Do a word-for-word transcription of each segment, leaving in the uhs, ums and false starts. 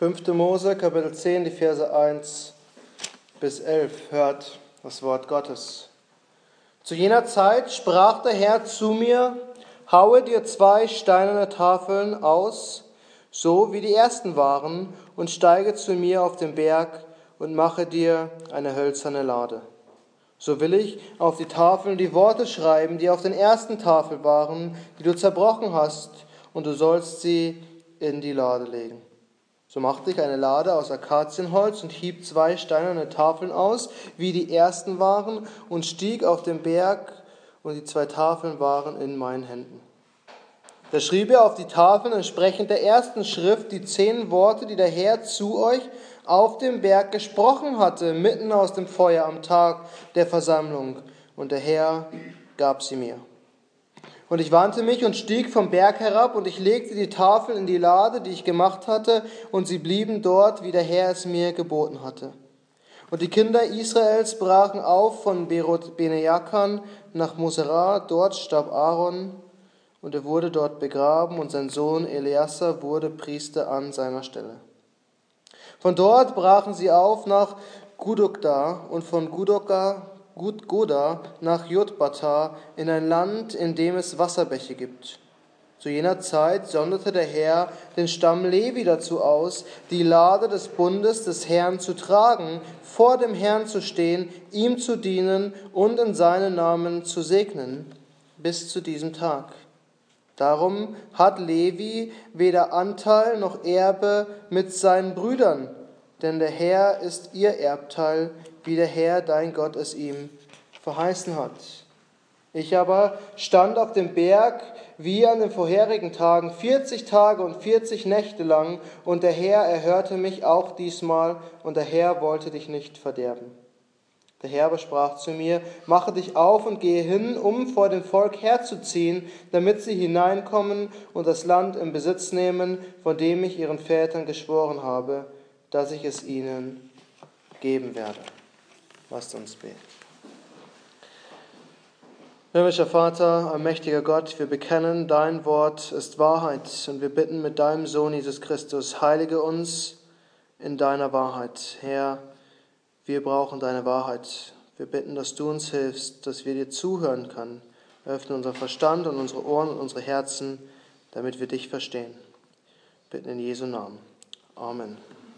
fünfte Mose, Kapitel zehn, die Verse eins bis elf. Hört das Wort Gottes. Zu jener Zeit sprach der Herr zu mir: Haue dir zwei steinerne Tafeln aus, so wie die ersten waren, und steige zu mir auf den Berg und mache dir eine hölzerne Lade. So will ich auf die Tafeln die Worte schreiben, die auf den ersten Tafeln waren, die du zerbrochen hast, und du sollst sie in die Lade legen. So machte ich eine Lade aus Akazienholz und hieb zwei steinerne Tafeln aus, wie die ersten waren, und stieg auf den Berg, und die zwei Tafeln waren in meinen Händen. Da schrieb er auf die Tafeln entsprechend der ersten Schrift die zehn Worte, die der Herr zu euch auf dem Berg gesprochen hatte, mitten aus dem Feuer am Tag der Versammlung. Und der Herr gab sie mir. Und ich wandte mich und stieg vom Berg herab, und ich legte die Tafeln in die Lade, die ich gemacht hatte, und sie blieben dort, wie der Herr es mir geboten hatte. Und die Kinder Israels brachen auf von Berot Benejakan nach Mosera, dort starb Aaron, und er wurde dort begraben, und sein Sohn Eleazar wurde Priester an seiner Stelle. Von dort brachen sie auf nach Gudokda und von Gudokda Gudgoda nach Jotbata in ein Land, in dem es Wasserbäche gibt. Zu jener Zeit sonderte der Herr den Stamm Levi dazu aus, die Lade des Bundes des Herrn zu tragen, vor dem Herrn zu stehen, ihm zu dienen und in seinem Namen zu segnen, bis zu diesem Tag. Darum hat Levi weder Anteil noch Erbe mit seinen Brüdern, denn der Herr ist ihr Erbteil, wie der Herr dein Gott es ihm verheißen hat. Ich aber stand auf dem Berg wie an den vorherigen Tagen vierzig Tage und vierzig Nächte lang, und der Herr erhörte mich auch diesmal, und der Herr wollte dich nicht verderben. Der Herr aber sprach zu mir: Mache dich auf und gehe hin, um vor dem Volk herzuziehen, damit sie hineinkommen und das Land in Besitz nehmen, von dem ich ihren Vätern geschworen habe, dass ich es ihnen geben werde. Lasst uns beten. Himmlischer Vater, allmächtiger Gott, wir bekennen, dein Wort ist Wahrheit, und wir bitten mit deinem Sohn Jesus Christus, heilige uns in deiner Wahrheit. Herr, wir brauchen deine Wahrheit. Wir bitten, dass du uns hilfst, dass wir dir zuhören können. Öffne unser Verstand und unsere Ohren und unsere Herzen, damit wir dich verstehen. Wir bitten in Jesu Namen. Amen.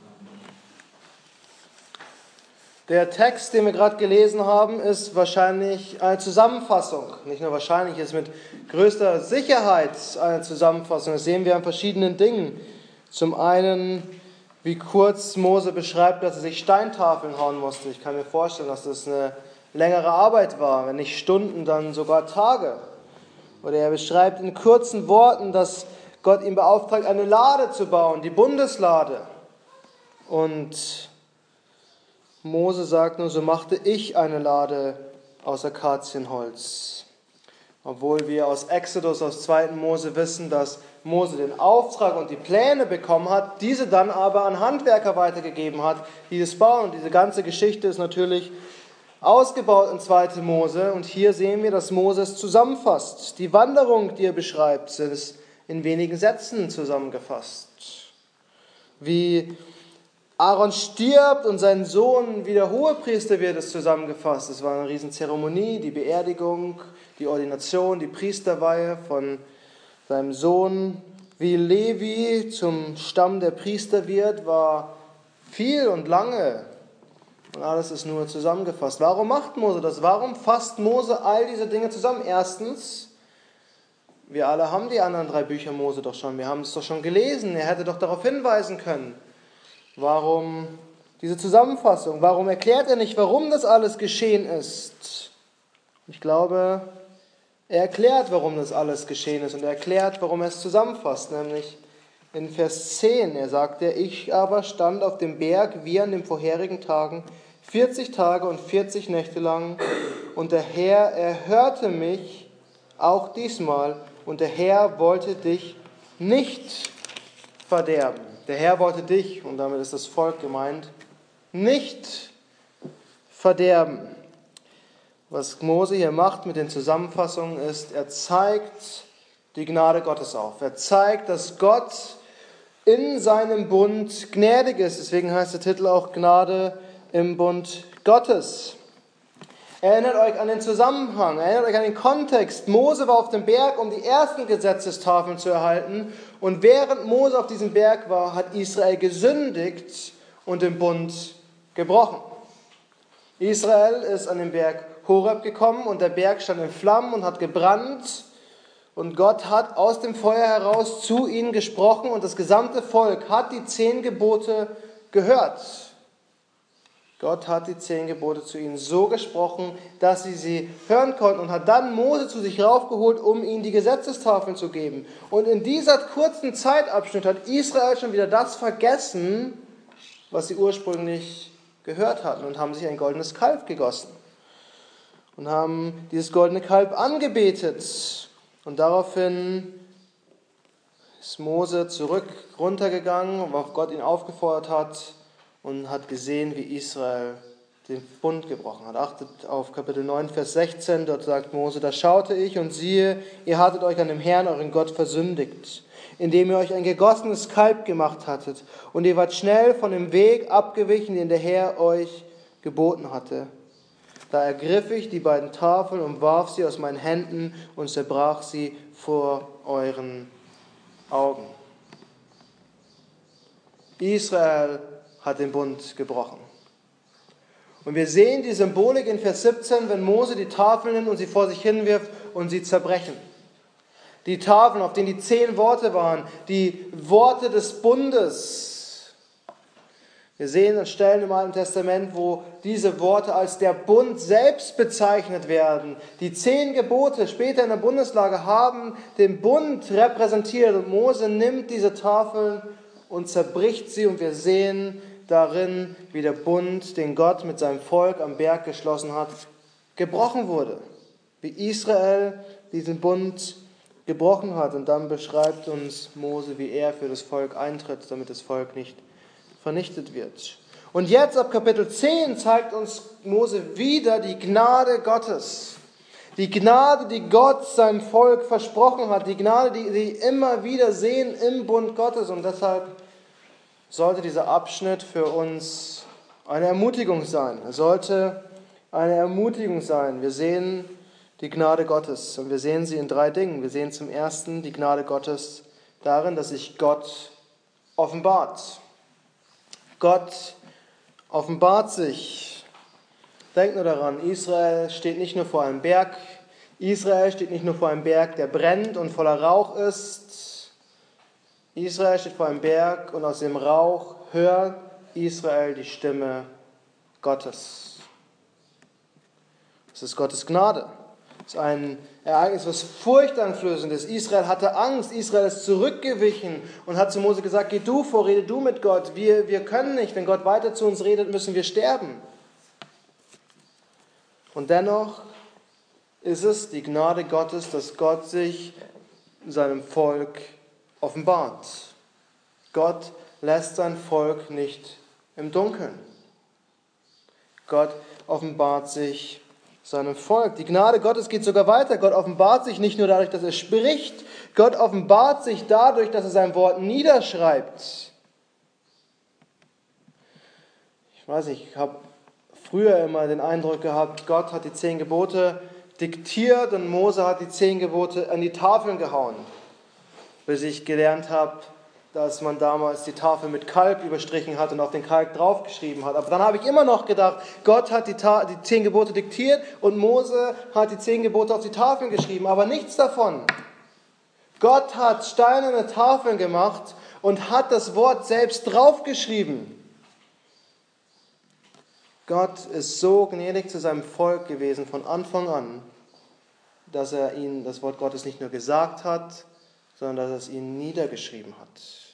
Der Text, den wir gerade gelesen haben, ist wahrscheinlich eine Zusammenfassung. Nicht nur wahrscheinlich, es ist mit größter Sicherheit eine Zusammenfassung. Das sehen wir an verschiedenen Dingen. Zum einen, wie kurz Mose beschreibt, dass er sich Steintafeln hauen musste. Ich kann mir vorstellen, dass das eine längere Arbeit war, wenn nicht Stunden, dann sogar Tage. Oder er beschreibt in kurzen Worten, dass Gott ihn beauftragt, eine Lade zu bauen, die Bundeslade. Und Mose sagt nur, so machte ich eine Lade aus Akazienholz. Obwohl wir aus Exodus, aus zweiten Mose wissen, dass Mose den Auftrag und die Pläne bekommen hat, diese dann aber an Handwerker weitergegeben hat, die das bauen. Und diese ganze Geschichte ist natürlich ausgebaut in zweite Mose. Und hier sehen wir, dass Mose es zusammenfasst. Die Wanderung, die er beschreibt, ist in wenigen Sätzen zusammengefasst. Wie Aaron stirbt und sein Sohn wieder Hohepriester wird, ist zusammengefasst. Es war eine Riesenzeremonie, die Beerdigung, die Ordination, die Priesterweihe von seinem Sohn. Wie Levi zum Stamm der Priester wird, war viel und lange. Und alles ist nur zusammengefasst. Warum macht Mose das? Warum fasst Mose all diese Dinge zusammen? Erstens, wir alle haben die anderen drei Bücher Mose doch schon. Wir haben es doch schon gelesen. Er hätte doch darauf hinweisen können. Warum diese Zusammenfassung? Warum erklärt er nicht, warum das alles geschehen ist? Ich glaube, er erklärt, warum das alles geschehen ist, und er erklärt, warum er es zusammenfasst, nämlich in Vers zehn. Er sagt, ich aber stand auf dem Berg wie an den vorherigen Tagen, vierzig Tage und vierzig Nächte lang, und der Herr erhörte mich auch diesmal, und der Herr wollte dich nicht verderben. Der Herr wollte dich, und damit ist das Volk gemeint, nicht verderben. Was Mose hier macht mit den Zusammenfassungen ist, er zeigt die Gnade Gottes auf. Er zeigt, dass Gott in seinem Bund gnädig ist. Deswegen heißt der Titel auch Gnade im Bund Gottes. Erinnert euch an den Zusammenhang, erinnert euch an den Kontext. Mose war auf dem Berg, um die ersten Gesetzestafeln zu erhalten. Und während Mose auf diesem Berg war, hat Israel gesündigt und den Bund gebrochen. Israel ist an den Berg Horeb gekommen und der Berg stand in Flammen und hat gebrannt. Und Gott hat aus dem Feuer heraus zu ihnen gesprochen und das gesamte Volk hat die zehn Gebote gehört. Gott hat die zehn Gebote zu ihnen so gesprochen, dass sie sie hören konnten und hat dann Mose zu sich raufgeholt, um ihnen die Gesetzestafeln zu geben. Und in dieser kurzen Zeitabschnitt hat Israel schon wieder das vergessen, was sie ursprünglich gehört hatten und haben sich ein goldenes Kalb gegossen und haben dieses goldene Kalb angebetet. Und daraufhin ist Mose zurück runtergegangen, worauf Gott ihn aufgefordert hat, und hat gesehen, wie Israel den Bund gebrochen hat. Achtet auf Kapitel neun, Vers sechzehn, dort sagt Mose, da schaute ich und siehe, ihr hattet euch an dem Herrn, euren Gott, versündigt, indem ihr euch ein gegossenes Kalb gemacht hattet, und ihr wart schnell von dem Weg abgewichen, den der Herr euch geboten hatte. Da ergriff ich die beiden Tafeln und warf sie aus meinen Händen und zerbrach sie vor euren Augen. Israel hat den Bund gebrochen. Und wir sehen die Symbolik in Vers siebzehn, wenn Mose die Tafeln nimmt und sie vor sich hinwirft und sie zerbrechen. Die Tafeln, auf denen die zehn Worte waren, die Worte des Bundes. Wir sehen an Stellen im Alten Testament, wo diese Worte als der Bund selbst bezeichnet werden. Die zehn Gebote später in der Bundeslage haben den Bund repräsentiert und Mose nimmt diese Tafeln und zerbricht sie und wir sehen darin, wie der Bund, den Gott mit seinem Volk am Berg geschlossen hat, gebrochen wurde. Wie Israel diesen Bund gebrochen hat. Und dann beschreibt uns Mose, wie er für das Volk eintritt, damit das Volk nicht vernichtet wird. Und jetzt ab Kapitel zehn zeigt uns Mose wieder die Gnade Gottes. Die Gnade, die Gott seinem Volk versprochen hat. Die Gnade, die sie immer wieder sehen im Bund Gottes. Und deshalb sollte dieser Abschnitt für uns eine Ermutigung sein. Er sollte eine Ermutigung sein. Wir sehen die Gnade Gottes und wir sehen sie in drei Dingen. Wir sehen zum ersten die Gnade Gottes darin, dass sich Gott offenbart. Gott offenbart sich. Denkt nur daran, Israel steht nicht nur vor einem Berg. Israel steht nicht nur vor einem Berg, der brennt und voller Rauch ist. Israel steht vor einem Berg und aus dem Rauch hört Israel die Stimme Gottes. Das ist Gottes Gnade. Das ist ein Ereignis, was furchteinflößend ist. Israel hatte Angst, Israel ist zurückgewichen und hat zu Mose gesagt, geh du vor, rede du mit Gott. Wir, wir können nicht, wenn Gott weiter zu uns redet, müssen wir sterben. Und dennoch ist es die Gnade Gottes, dass Gott sich seinem Volk offenbart. Gott lässt sein Volk nicht im Dunkeln. Gott offenbart sich seinem Volk. Die Gnade Gottes geht sogar weiter. Gott offenbart sich nicht nur dadurch, dass er spricht. Gott offenbart sich dadurch, dass er sein Wort niederschreibt. Ich weiß nicht, ich habe früher immer den Eindruck gehabt, Gott hat die zehn Gebote diktiert und Mose hat die zehn Gebote an die Tafeln gehauen. Bis ich gelernt habe, dass man damals die Tafel mit Kalk überstrichen hat und auf den Kalk draufgeschrieben hat. Aber dann habe ich immer noch gedacht, Gott hat die, Ta- die zehn Gebote diktiert und Mose hat die zehn Gebote auf die Tafeln geschrieben. Aber nichts davon. Gott hat steinerne Tafeln gemacht und hat das Wort selbst draufgeschrieben. Gott ist so gnädig zu seinem Volk gewesen von Anfang an, dass er ihnen das Wort Gottes nicht nur gesagt hat, sondern dass er es ihnen niedergeschrieben hat.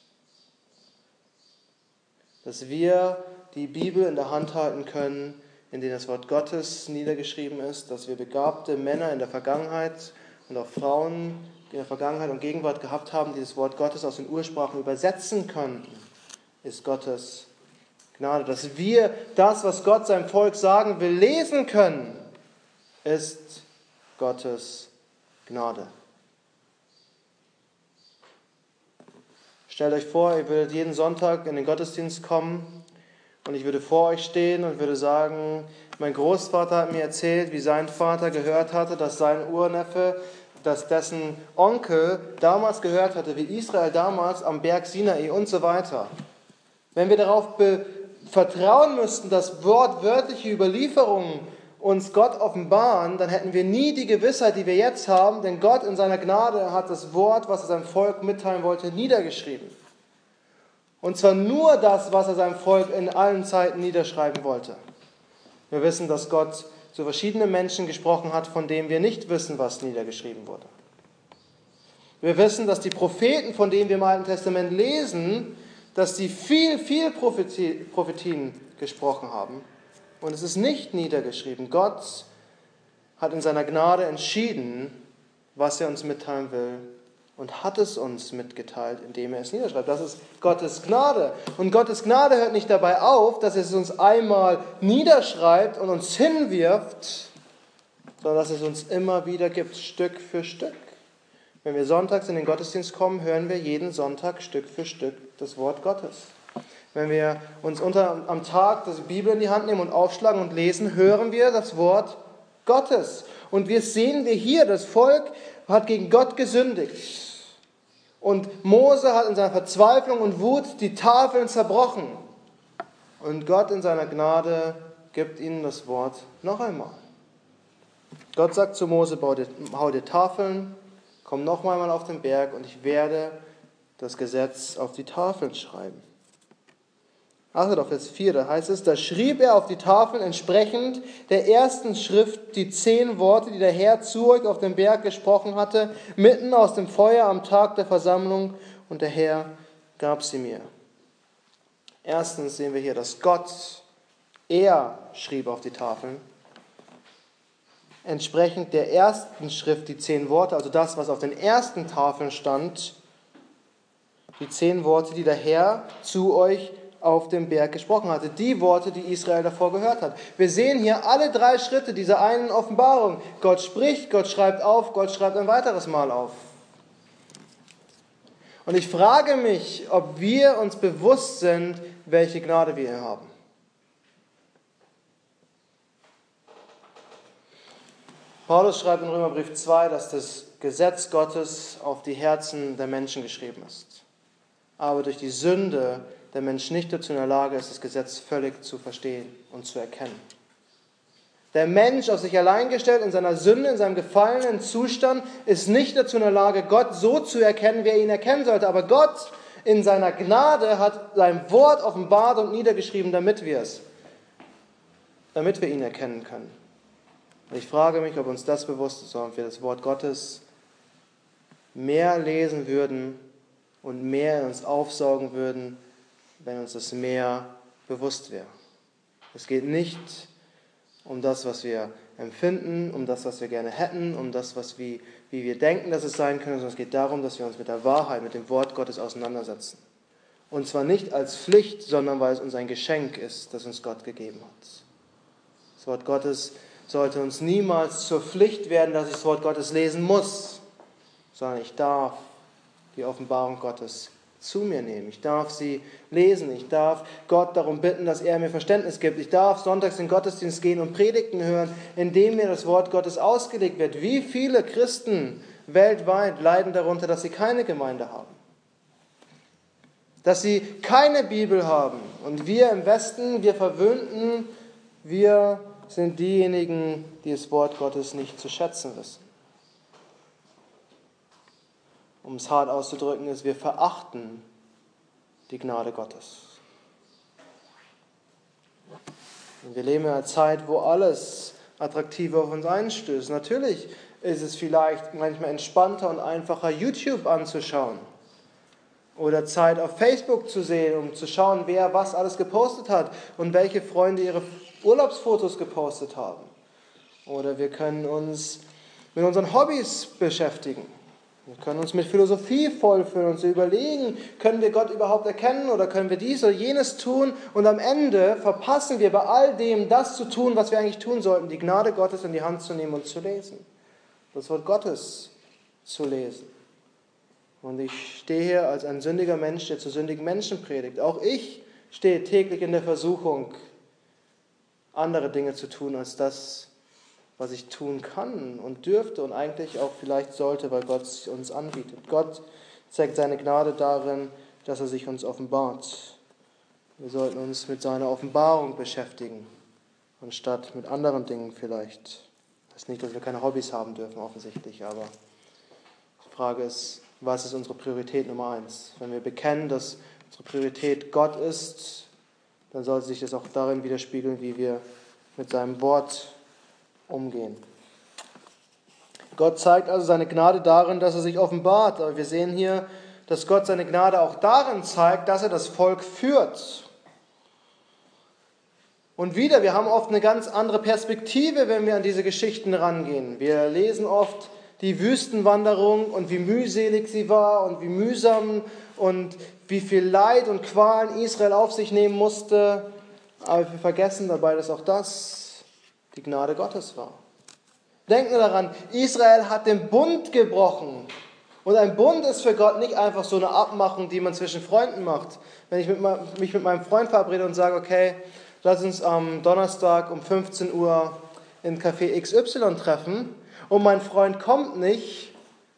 Dass wir die Bibel in der Hand halten können, in der das Wort Gottes niedergeschrieben ist, dass wir begabte Männer in der Vergangenheit und auch Frauen, die in der Vergangenheit und Gegenwart gehabt haben, die das Wort Gottes aus den Ursprachen übersetzen könnten, ist Gottes Gnade. Dass wir das, was Gott seinem Volk sagen will, lesen können, ist Gottes Gnade. Stellt euch vor, ihr würdet jeden Sonntag in den Gottesdienst kommen und ich würde vor euch stehen und würde sagen, mein Großvater hat mir erzählt, wie sein Vater gehört hatte, dass sein Urneffe, dass dessen Onkel damals gehört hatte, wie Israel damals am Berg Sinai und so weiter. Wenn wir darauf be- vertrauen müssten, dass wortwörtliche Überlieferungen uns Gott offenbaren, dann hätten wir nie die Gewissheit, die wir jetzt haben, denn Gott in seiner Gnade hat das Wort, was er seinem Volk mitteilen wollte, niedergeschrieben. Und zwar nur das, was er seinem Volk in allen Zeiten niederschreiben wollte. Wir wissen, dass Gott zu verschiedenen Menschen gesprochen hat, von denen wir nicht wissen, was niedergeschrieben wurde. Wir wissen, dass die Propheten, von denen wir im Alten Testament lesen, dass sie viel, viel Prophetien gesprochen haben. Und es ist nicht niedergeschrieben. Gott hat in seiner Gnade entschieden, was er uns mitteilen will und hat es uns mitgeteilt, indem er es niederschreibt. Das ist Gottes Gnade. Und Gottes Gnade hört nicht dabei auf, dass er es uns einmal niederschreibt und uns hinwirft, sondern dass es uns immer wieder gibt, Stück für Stück. Wenn wir sonntags in den Gottesdienst kommen, hören wir jeden Sonntag Stück für Stück das Wort Gottes. Wenn wir uns unter, am Tag die Bibel in die Hand nehmen und aufschlagen und lesen, hören wir das Wort Gottes. Und wir sehen wir hier, das Volk hat gegen Gott gesündigt. Und Mose hat in seiner Verzweiflung und Wut die Tafeln zerbrochen. Und Gott in seiner Gnade gibt ihnen das Wort noch einmal. Gott sagt zu Mose, bau dir, hau dir Tafeln, komm noch einmal auf den Berg und ich werde das Gesetz auf die Tafeln schreiben. Achtet auf Vers vier, da heißt es, da schrieb er auf die Tafeln entsprechend der ersten Schrift die zehn Worte, die der Herr zu euch auf dem Berg gesprochen hatte, mitten aus dem Feuer am Tag der Versammlung, und der Herr gab sie mir. Erstens sehen wir hier, dass Gott, er schrieb auf die Tafeln, entsprechend der ersten Schrift die zehn Worte, also das, was auf den ersten Tafeln stand, die zehn Worte, die der Herr zu euch auf dem Berg gesprochen hatte. Die Worte, die Israel davor gehört hat. Wir sehen hier alle drei Schritte dieser einen Offenbarung. Gott spricht, Gott schreibt auf, Gott schreibt ein weiteres Mal auf. Und ich frage mich, ob wir uns bewusst sind, welche Gnade wir hier haben. Paulus schreibt in Römerbrief zwei, dass das Gesetz Gottes auf die Herzen der Menschen geschrieben ist. Aber durch die Sünde der Mensch nicht dazu in der Lage ist, das Gesetz völlig zu verstehen und zu erkennen. Der Mensch, auf sich allein gestellt, in seiner Sünde, in seinem gefallenen Zustand, ist nicht dazu in der Lage, Gott so zu erkennen, wie er ihn erkennen sollte. Aber Gott in seiner Gnade hat sein Wort offenbart und niedergeschrieben, damit wir es, damit wir ihn erkennen können. Und ich frage mich, ob uns das bewusst ist, ob wir das Wort Gottes mehr lesen würden und mehr in uns aufsaugen würden, wenn uns das mehr bewusst wäre. Es geht nicht um das, was wir empfinden, um das, was wir gerne hätten, um das, was wie, wie wir denken, dass es sein könnte, sondern es geht darum, dass wir uns mit der Wahrheit, mit dem Wort Gottes auseinandersetzen. Und zwar nicht als Pflicht, sondern weil es uns ein Geschenk ist, das uns Gott gegeben hat. Das Wort Gottes sollte uns niemals zur Pflicht werden, dass ich das Wort Gottes lesen muss, sondern ich darf die Offenbarung Gottes zu mir nehmen. Ich darf sie lesen. Ich darf Gott darum bitten, dass er mir Verständnis gibt. Ich darf sonntags in den Gottesdienst gehen und Predigten hören, indem mir das Wort Gottes ausgelegt wird. Wie viele Christen weltweit leiden darunter, dass sie keine Gemeinde haben? Dass sie keine Bibel haben. Und wir im Westen, wir Verwöhnten, wir sind diejenigen, die das Wort Gottes nicht zu schätzen wissen. Um es hart auszudrücken, ist, wir verachten die Gnade Gottes. Und wir leben in einer Zeit, wo alles attraktiv auf uns einstößt. Natürlich ist es vielleicht manchmal entspannter und einfacher, YouTube anzuschauen oder Zeit auf Facebook zu sehen, um zu schauen, wer was alles gepostet hat und welche Freunde ihre Urlaubsfotos gepostet haben. Oder wir können uns mit unseren Hobbys beschäftigen. Wir können uns mit Philosophie vollfüllen und zu überlegen, können wir Gott überhaupt erkennen oder können wir dies oder jenes tun? Und am Ende verpassen wir bei all dem, das zu tun, was wir eigentlich tun sollten, die Gnade Gottes in die Hand zu nehmen und zu lesen. Das Wort Gottes zu lesen. Und ich stehe hier als ein sündiger Mensch, der zu sündigen Menschen predigt. Auch ich stehe täglich in der Versuchung, andere Dinge zu tun als das, was ich tun kann und dürfte und eigentlich auch vielleicht sollte, weil Gott es uns anbietet. Gott zeigt seine Gnade darin, dass er sich uns offenbart. Wir sollten uns mit seiner Offenbarung beschäftigen, anstatt mit anderen Dingen vielleicht. Das ist nicht, dass wir keine Hobbys haben dürfen, offensichtlich, aber die Frage ist, was ist unsere Priorität Nummer eins? Wenn wir bekennen, dass unsere Priorität Gott ist, dann sollte sich das auch darin widerspiegeln, wie wir mit seinem Wort umgehen. Gott zeigt also seine Gnade darin, dass er sich offenbart. Aber wir sehen hier, dass Gott seine Gnade auch darin zeigt, dass er das Volk führt. Und wieder, wir haben oft eine ganz andere Perspektive, wenn wir an diese Geschichten rangehen. Wir lesen oft die Wüstenwanderung und wie mühselig sie war und wie mühsam und wie viel Leid und Qualen Israel auf sich nehmen musste. Aber wir vergessen dabei, dass auch das die Gnade Gottes war. Denken wir daran, Israel hat den Bund gebrochen. Und ein Bund ist für Gott nicht einfach so eine Abmachung, die man zwischen Freunden macht. Wenn ich mit meinem, mich mit meinem Freund verabrede und sage, okay, lass uns am Donnerstag um fünfzehn Uhr in Café X Y treffen und mein Freund kommt nicht,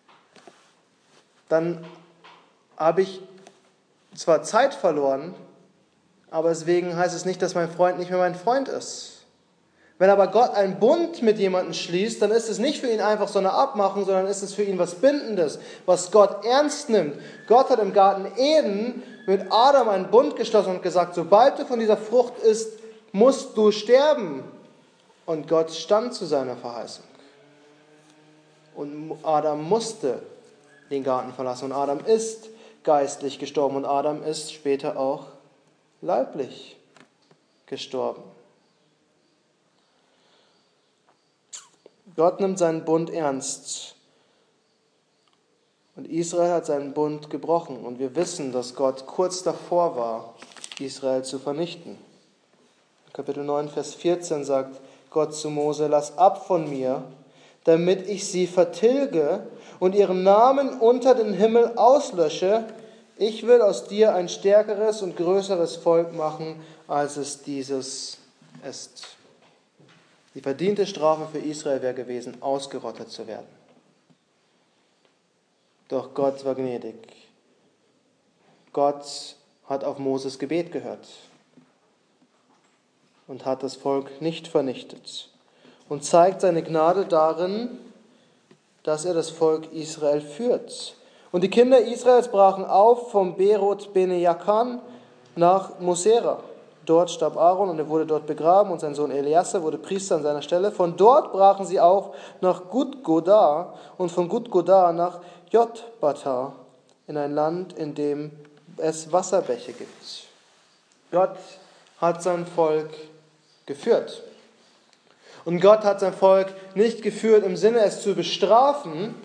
dann habe ich zwar Zeit verloren, aber deswegen heißt es nicht, dass mein Freund nicht mehr mein Freund ist. Wenn aber Gott einen Bund mit jemandem schließt, dann ist es nicht für ihn einfach so eine Abmachung, sondern ist es für ihn was Bindendes, was Gott ernst nimmt. Gott hat im Garten Eden mit Adam einen Bund geschlossen und gesagt, sobald du von dieser Frucht isst, musst du sterben. Und Gott stand zu seiner Verheißung. Und Adam musste den Garten verlassen. Und Adam ist geistlich gestorben. Und Adam ist später auch leiblich gestorben. Gott nimmt seinen Bund ernst. Und Israel hat seinen Bund gebrochen. Und wir wissen, dass Gott kurz davor war, Israel zu vernichten. Kapitel neun, Vers vierzehn sagt Gott zu Mose, lass ab von mir, damit ich sie vertilge und ihren Namen unter den Himmel auslösche. Ich will aus dir ein stärkeres und größeres Volk machen, als es dieses ist. Die verdiente Strafe für Israel wäre gewesen, ausgerottet zu werden. Doch Gott war gnädig. Gott hat auf Moses Gebet gehört und hat das Volk nicht vernichtet und zeigt seine Gnade darin, dass er das Volk Israel führt. Und die Kinder Israels brachen auf vom Berot Bene Jakan nach Mosera. Dort starb Aaron und er wurde dort begraben und sein Sohn Eleazar wurde Priester an seiner Stelle. Von dort brachen sie auf nach Gudgoda und von Gudgoda nach Jotbata in ein Land, in dem es Wasserbäche gibt. Gott hat sein Volk geführt. Und Gott hat sein Volk nicht geführt im Sinne, es zu bestrafen.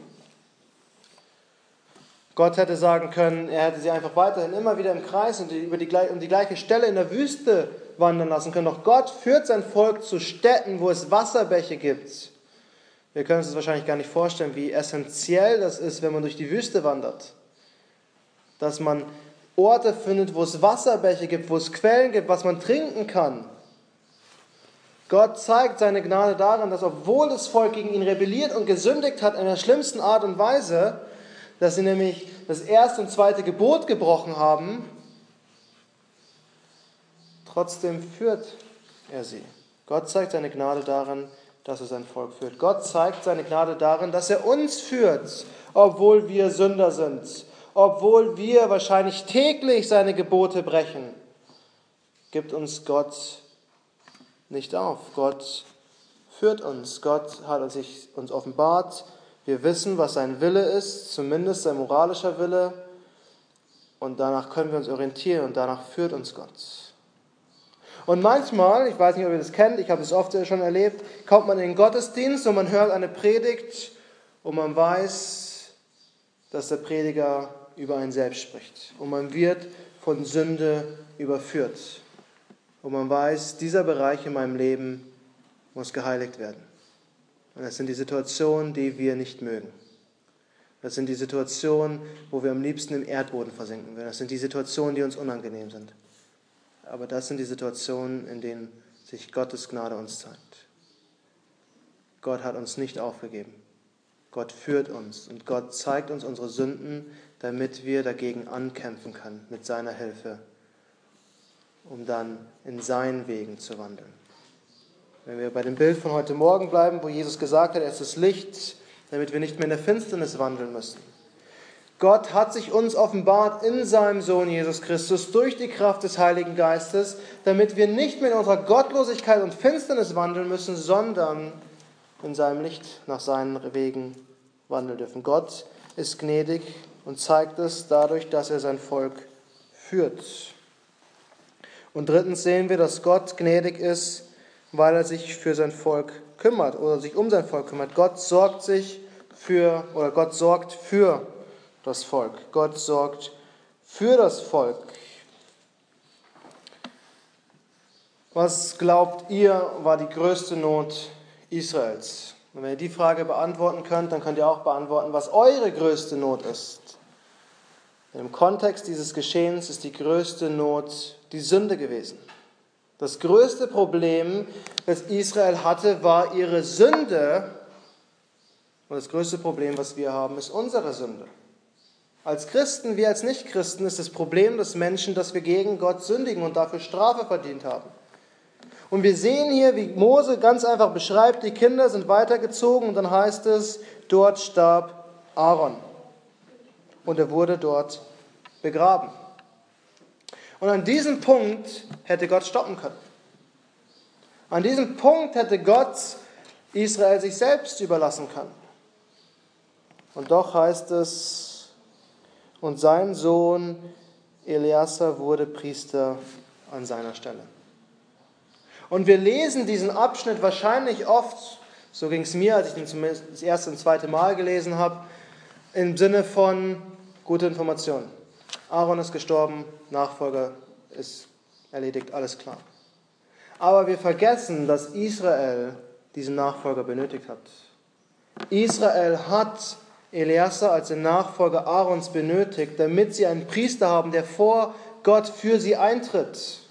Gott hätte sagen können, er hätte sie einfach weiterhin immer wieder im Kreis und über die, um die gleiche Stelle in der Wüste wandern lassen können. Doch Gott führt sein Volk zu Städten, wo es Wasserbäche gibt. Wir können uns das wahrscheinlich gar nicht vorstellen, wie essentiell das ist, wenn man durch die Wüste wandert. Dass man Orte findet, wo es Wasserbäche gibt, wo es Quellen gibt, was man trinken kann. Gott zeigt seine Gnade darin, dass obwohl das Volk gegen ihn rebelliert und gesündigt hat in der schlimmsten Art und Weise, dass sie nämlich das erste und zweite Gebot gebrochen haben, trotzdem führt er sie. Gott zeigt seine Gnade darin, dass er sein Volk führt. Gott zeigt seine Gnade darin, dass er uns führt, obwohl wir Sünder sind, obwohl wir wahrscheinlich täglich seine Gebote brechen. Gibt uns Gott nicht auf. Gott führt uns. Gott hat sich uns offenbart. Wir wissen, was sein Wille ist, zumindest sein moralischer Wille. Und danach können wir uns orientieren und danach führt uns Gott. Und manchmal, ich weiß nicht, ob ihr das kennt, ich habe es oft schon erlebt, kommt man in den Gottesdienst und man hört eine Predigt und man weiß, dass der Prediger über einen selbst spricht. Und man wird von Sünde überführt. Und man weiß, dieser Bereich in meinem Leben muss geheiligt werden. Und das sind die Situationen, die wir nicht mögen. Das sind die Situationen, wo wir am liebsten im Erdboden versinken würden. Das sind die Situationen, die uns unangenehm sind. Aber das sind die Situationen, in denen sich Gottes Gnade uns zeigt. Gott hat uns nicht aufgegeben. Gott führt uns und Gott zeigt uns unsere Sünden, damit wir dagegen ankämpfen können mit seiner Hilfe, um dann in seinen Wegen zu wandeln. Wenn wir bei dem Bild von heute Morgen bleiben, wo Jesus gesagt hat, er ist das Licht, damit wir nicht mehr in der Finsternis wandeln müssen. Gott hat sich uns offenbart in seinem Sohn Jesus Christus durch die Kraft des Heiligen Geistes, damit wir nicht mehr in unserer Gottlosigkeit und Finsternis wandeln müssen, sondern in seinem Licht nach seinen Wegen wandeln dürfen. Gott ist gnädig und zeigt es dadurch, dass er sein Volk führt. Und drittens sehen wir, dass Gott gnädig ist, weil er sich für sein Volk kümmert oder sich um sein Volk kümmert. Gott sorgt sich für oder Gott sorgt für das Volk. Gott sorgt für das Volk. Was glaubt ihr, war die größte Not Israels? Und wenn ihr die Frage beantworten könnt, dann könnt ihr auch beantworten, was eure größte Not ist. Im Kontext dieses Geschehens ist die größte Not die Sünde gewesen. Das größte Problem, das Israel hatte, war ihre Sünde. Und das größte Problem, was wir haben, ist unsere Sünde. Als Christen, wie als Nichtchristen, ist das Problem des Menschen, dass wir gegen Gott sündigen und dafür Strafe verdient haben. Und wir sehen hier, wie Mose ganz einfach beschreibt, die Kinder sind weitergezogen und dann heißt es, dort starb Aaron. Und er wurde dort begraben. Und an diesem Punkt hätte Gott stoppen können. An diesem Punkt hätte Gott Israel sich selbst überlassen können. Und doch heißt es, und sein Sohn Eleazar wurde Priester an seiner Stelle. Und wir lesen diesen Abschnitt wahrscheinlich oft, so ging es mir, als ich den zumindest das erste und zweite Mal gelesen habe, im Sinne von gute Information. Aaron ist gestorben, Nachfolger ist erledigt, alles klar. Aber wir vergessen, dass Israel diesen Nachfolger benötigt hat. Israel hat Eleazar als den Nachfolger Aarons benötigt, damit sie einen Priester haben, der vor Gott für sie eintritt.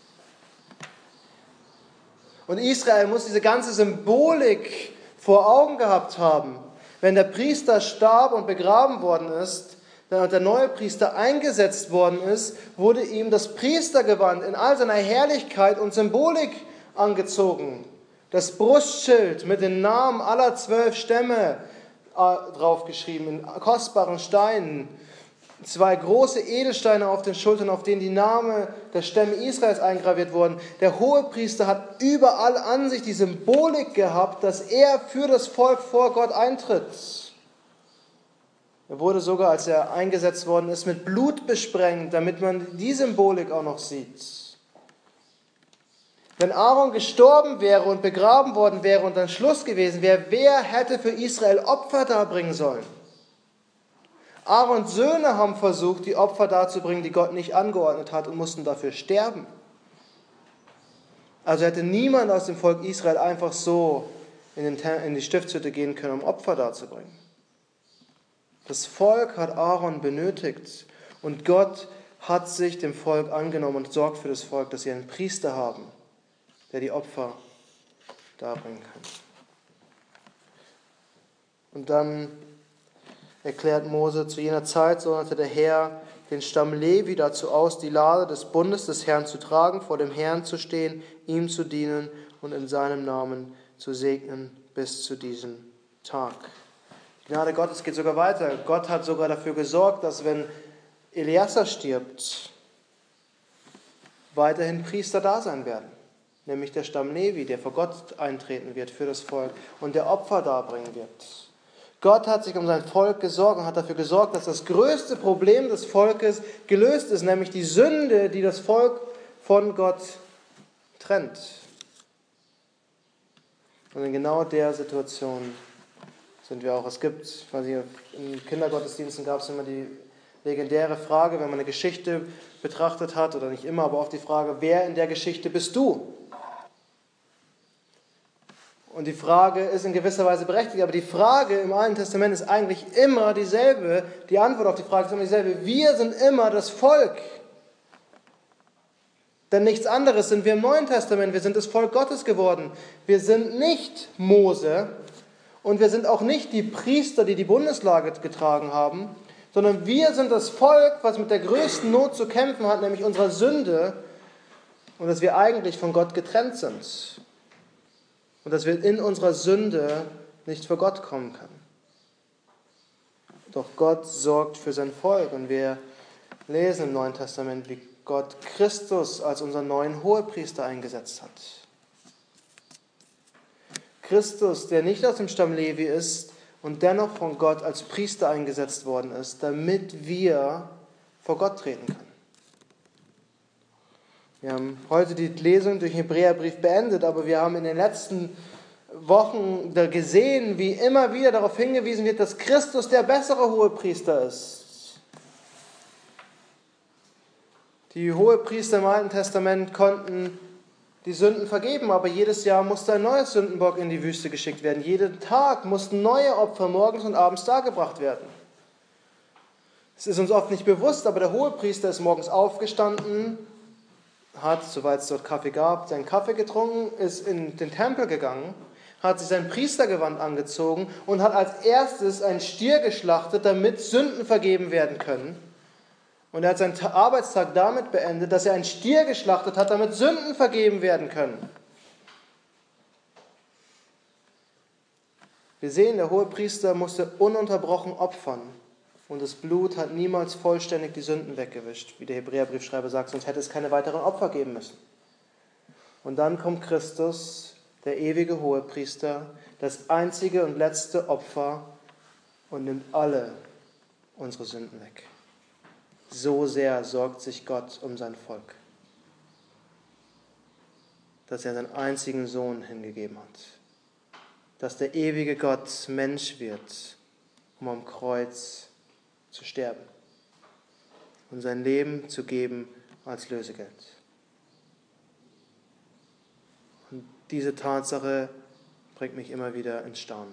Und Israel muss diese ganze Symbolik vor Augen gehabt haben. Wenn der Priester starb und begraben worden ist, und der neue Priester eingesetzt worden ist, wurde ihm das Priestergewand in all seiner Herrlichkeit und Symbolik angezogen. Das Brustschild mit den Namen aller zwölf Stämme draufgeschrieben, in kostbaren Steinen. Zwei große Edelsteine auf den Schultern, auf denen die Namen der Stämme Israels eingraviert wurden. Der Hohepriester hat überall an sich die Symbolik gehabt, dass er für das Volk vor Gott eintritt. Er wurde sogar, als er eingesetzt worden ist, mit Blut besprengt, damit man die Symbolik auch noch sieht. Wenn Aaron gestorben wäre und begraben worden wäre und dann Schluss gewesen wäre, wer hätte für Israel Opfer darbringen sollen? Aarons Söhne haben versucht, die Opfer darzubringen, die Gott nicht angeordnet hat und mussten dafür sterben. Also hätte niemand aus dem Volk Israel einfach so in, den, in die Stiftshütte gehen können, um Opfer darzubringen. Das Volk hat Aaron benötigt und Gott hat sich dem Volk angenommen und sorgt für das Volk, dass sie einen Priester haben, der die Opfer darbringen kann. Und dann erklärt Mose, zu jener Zeit sonderte der Herr den Stamm Levi dazu aus, die Lade des Bundes des Herrn zu tragen, vor dem Herrn zu stehen, ihm zu dienen und in seinem Namen zu segnen bis zu diesem Tag. Die Gnade Gottes geht sogar weiter. Gott hat sogar dafür gesorgt, dass wenn Eleazar stirbt, weiterhin Priester da sein werden. Nämlich der Stamm Levi, der vor Gott eintreten wird für das Volk und der Opfer darbringen wird. Gott hat sich um sein Volk gesorgt und hat dafür gesorgt, dass das größte Problem des Volkes gelöst ist, nämlich die Sünde, die das Volk von Gott trennt. Und in genau der Situation sind wir auch. Es gibt, ich weiß nicht, in Kindergottesdiensten gab es immer die legendäre Frage, wenn man eine Geschichte betrachtet hat, oder nicht immer, aber oft die Frage, wer in der Geschichte bist du? Und die Frage ist in gewisser Weise berechtigt, aber die Frage im Alten Testament ist eigentlich immer dieselbe. Die Antwort auf die Frage ist immer dieselbe. Wir sind immer das Volk. Denn nichts anderes sind wir im Neuen Testament. Wir sind das Volk Gottes geworden. Wir sind nicht Mose und wir sind auch nicht die Priester, die die Bundeslade getragen haben, sondern wir sind das Volk, was mit der größten Not zu kämpfen hat, nämlich unserer Sünde, und dass wir eigentlich von Gott getrennt sind. Und dass wir in unserer Sünde nicht vor Gott kommen können. Doch Gott sorgt für sein Volk. Und wir lesen im Neuen Testament, wie Gott Christus als unseren neuen Hohepriester eingesetzt hat. Christus, der nicht aus dem Stamm Levi ist und dennoch von Gott als Priester eingesetzt worden ist, damit wir vor Gott treten können. Wir haben heute die Lesung durch den Hebräerbrief beendet, aber wir haben in den letzten Wochen gesehen, wie immer wieder darauf hingewiesen wird, dass Christus der bessere Hohepriester ist. Die Hohepriester im Alten Testament konnten die Sünden vergeben, aber jedes Jahr musste ein neues Sündenbock in die Wüste geschickt werden. Jeden Tag mussten neue Opfer morgens und abends dargebracht werden. Es ist uns oft nicht bewusst, aber der Hohepriester ist morgens aufgestanden, hat, soweit es dort Kaffee gab, seinen Kaffee getrunken, ist in den Tempel gegangen, hat sich sein Priestergewand angezogen und hat als erstes einen Stier geschlachtet, damit Sünden vergeben werden können. Und er hat seinen Arbeitstag damit beendet, dass er einen Stier geschlachtet hat, damit Sünden vergeben werden können. Wir sehen, der Hohepriester musste ununterbrochen opfern. Und das Blut hat niemals vollständig die Sünden weggewischt, wie der Hebräerbriefschreiber sagt, sonst hätte es keine weiteren Opfer geben müssen. Und dann kommt Christus, der ewige Hohepriester, das einzige und letzte Opfer, und nimmt alle unsere Sünden weg. So sehr sorgt sich Gott um sein Volk, dass er seinen einzigen Sohn hingegeben hat, dass der ewige Gott Mensch wird, um am Kreuz zu sterben und sein Leben zu geben als Lösegeld. Und diese Tatsache bringt mich immer wieder ins Staunen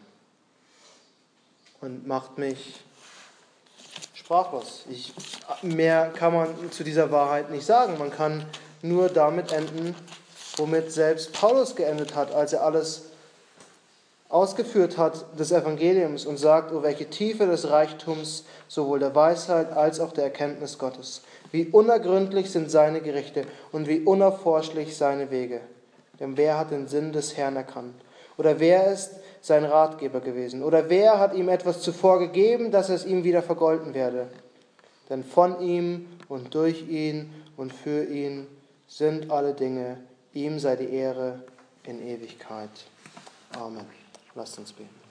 und macht mich sprachlos. Ich, mehr kann man zu dieser Wahrheit nicht sagen. Man kann nur damit enden, womit selbst Paulus geendet hat, als er alles ausgeführt hat des Evangeliums und sagt, oh, welche Tiefe des Reichtums, sowohl der Weisheit als auch der Erkenntnis Gottes. Wie unergründlich sind seine Gerichte und wie unerforschlich seine Wege. Denn wer hat den Sinn des Herrn erkannt? Oder wer ist sein Ratgeber gewesen? Oder wer hat ihm etwas zuvor gegeben, dass es ihm wieder vergolten werde? Denn von ihm und durch ihn und für ihn sind alle Dinge. Ihm sei die Ehre in Ewigkeit. Amen. Lasst uns beten.